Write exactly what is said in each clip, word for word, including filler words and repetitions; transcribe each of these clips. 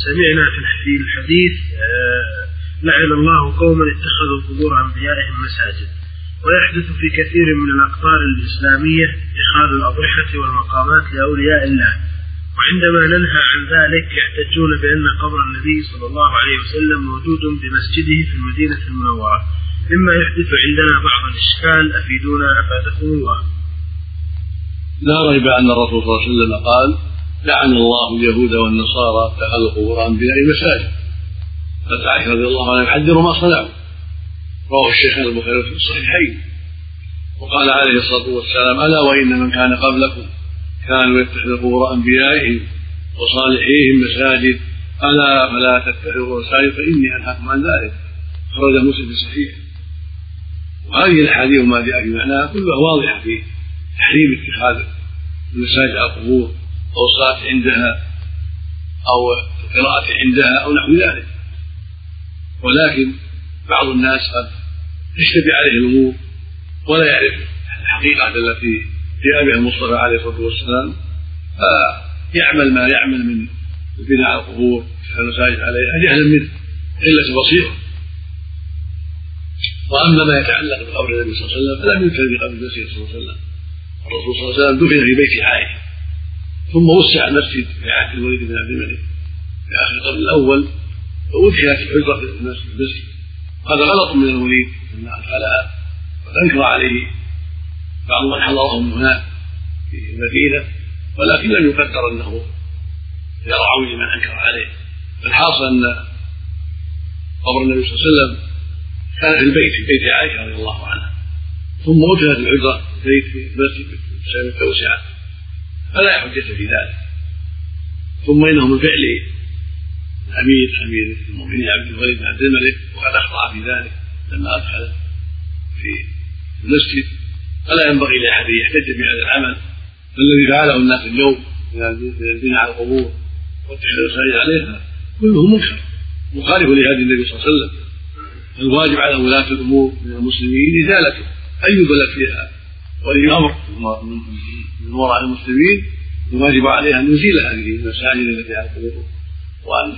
سمعنا في الحديث لعن الله قوما اتخذوا قبور أنبيائهم مساجد. ويحدث في كثير من الأقطار الإسلامية اتخاذ الأضرحة والمقامات لأولياء الله، وعندما ننهى عن ذلك يحتجون بأن قبر النبي صلى الله عليه وسلم موجود بمسجده في المدينة المنورة، مما يحدث عندنا بعض الإشكال. أفيدونا أفادكم الله. لا ريب أن الرسول صلى الله عليه وسلم قال لعن الله اليهود والنصارى اتخذوا قبور أنبيائهم مساجد. قد عائشة رضي الله عنها يحذر ما صنعوا، رواه الشيخان البخاري في الصحيحين. وقال عليه الصلاة والسلام ألا وإن من كان قبلكم كانوا يتخذون قبور أنبيائهم وصالحيهم مساجد ألا فلا تتخذوا مساجد فإني أنهاكم عن ذلك. خرج مسلم في الصحيح. وهذه الأحاديث وما جاء في معناها كلها واضحة في تحريم اتخاذ المساجد على القبور أو الصلاة عندها أو القراءة عندها أو نحو ذلك. ولكن بعض الناس قد تشتبه عليه الأمور ولا يعرف الحقيقة التي جاء بها المصطفى عليه الصلاة والسلام، فيعمل ما يعمل من البناء على القبور والمساجد عليها جهلا منه قلة بصيرة. وأما ما يتعلق بقبر النبي صلى الله عليه وسلم فلم يذكر في قبر المسيح صلى الله عليه وسلم. الرسول صلى الله عليه وسلم دفن في بيت عائشة، ثم وسع المسجد في عهد الوليد بن عبد الملك في آخر القرن الأول، وأدخلت الحجرة في المسجد. هذا غلط من الوليد أنه أدخلها، وأنكر عليه بعض من حضره من هناك في المدينة، ولكن لم يقدر أنه يرعوي من أنكر عليه. الحاصل أن قبر النبي صلى الله عليه وسلم كان في البيت في بيت عائشة رضي الله عنها، ثم أدخلت الحجرة في بيت في المسجد بسبب التوسعة، فلا حجة في ذلك. ثم إنه من فعل أمير أمير المؤمنين عبد الوليد بن عبد الملك، وقد أخطأ في ذلك لما أدخل في المسجد. فلا ينبغي لأحد يحتج بهذا العمل الذي فعله الناس اليوم من البناء على القبور واتخاذ المساجد عليها، كله منكر مخالف لهدي النبي صلى الله عليه وسلم. الواجب على ولاة الأمور من المسلمين إزالته، أي بلد فيها ولي أمر من وراء المسلمين الواجب عليه أن يزيل هذه المساجد التي على القبور، وأن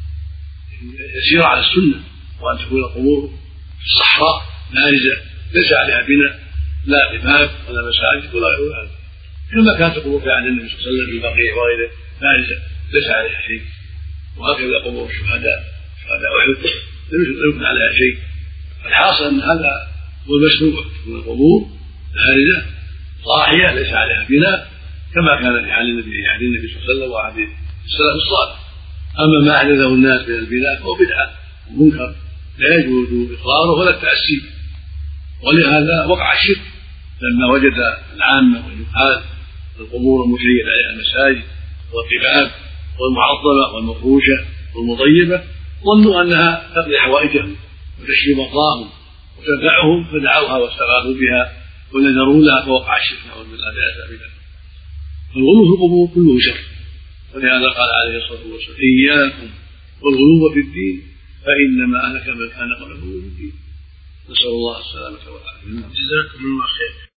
يسير على السنة، وأن تكون القبور في الصحراء بارزة ليس عليها بناء لا باب ولا مساجد ولا غير هذا، كما كانت القبور في عهد النبي صلى الله عليه وسلم في البقيع وغيره بارزة ليس عليها شيء. وهكذا قبور الشهداء شهداء أحد لم يكن عليها شيء. الحاصل أن هذا هو المشروع، تكون القبور بارزة ضاحية ليس عليها بناء كما كان في حال النبي عهد النبي صلى الله عليه وسلم وعهد السلف الصالح. أما ما أحدثه الناس من البناء فهو بدعة ومنكر لا يجوز إقراره ولا التأسي، ولهذا وقع الشرك لما وجد العامة والجهال القبور المشيدة عليها المساجد والقباب والمعظمة والمفروشة والمطيبة، ظنوا أنها تقضي حوائجهم وتشفي مرضاهم وتنفعهم فدعوها واستغاثوا بها ونذروا لها، فوقع الشرك نعوذ بالله بأسى بذلك. فالغلو في القبور كله شر، ولهذا قال عليه الصلاة والسلام إياكم والغلو في الدين فإنما أهلك من كان قبلكم في الدين. نسأل الله السلامة والعافية. جزاكم الله خير.